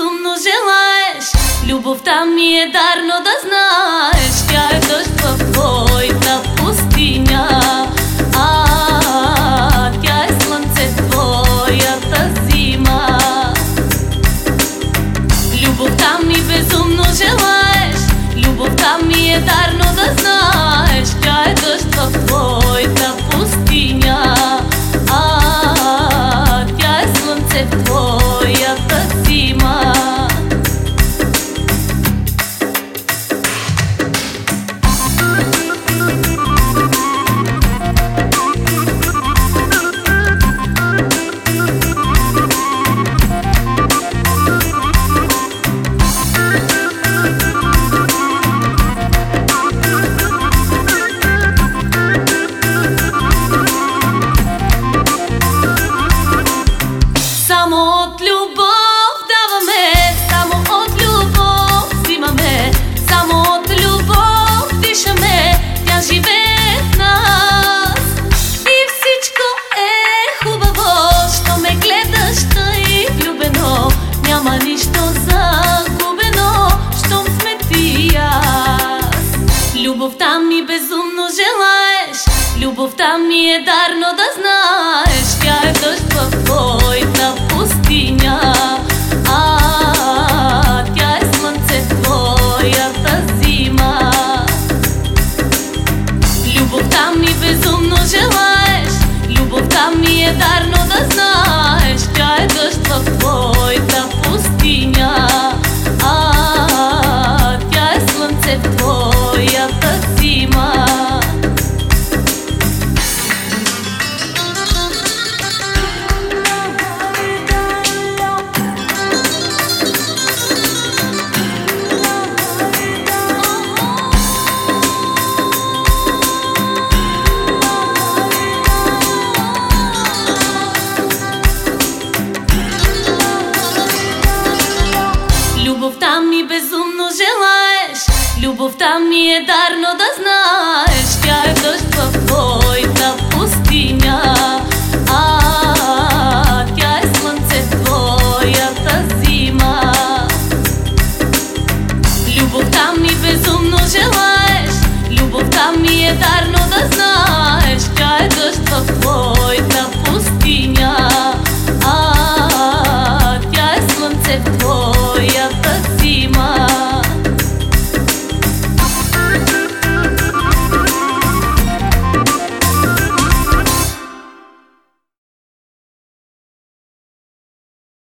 безумно желаеш. Любовта ми е дар, но да знаеш, тя е дъжд в твоята пустиня, тя е слънце в твоята зима. Любовта ми безумно желаеш, любовта ми е дар, но да знаеш, тя е дъжд в твоята пустиня, тя е слънце в твоята зима. Само от любов даваме, само от любов взимаме, само от любов дишаме, тя живее в нас. И всичко е хубаво, що ме гледаш тъй влюбено, няма нищо загубено, щом сме ти и аз. Любовта ми безумно желаеш, любовта ми е дар, но да знаеш, тя е дъжд в твоята пустиня, тя е слънце в твоята зима. Любовта ми безумно желаеш, любовта ми е дар, но да знаеш, тя е дъжд в твоята пустиня, тя е слънце в твоята зима. Любовта ми безумно желаеш, любовта ми е дар, но да знаеш, тя е дъжд в твоята пустиня, тя е слънце в твоята